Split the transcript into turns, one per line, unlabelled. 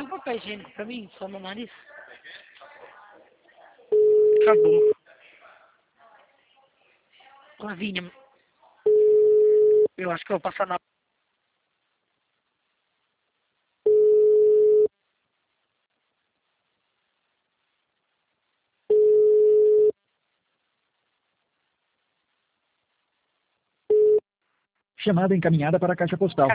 papel higiênico pra mim, só no nariz. Acabou. Lavínia, eu acho que eu vou passar na...
Chamada encaminhada para a caixa postal.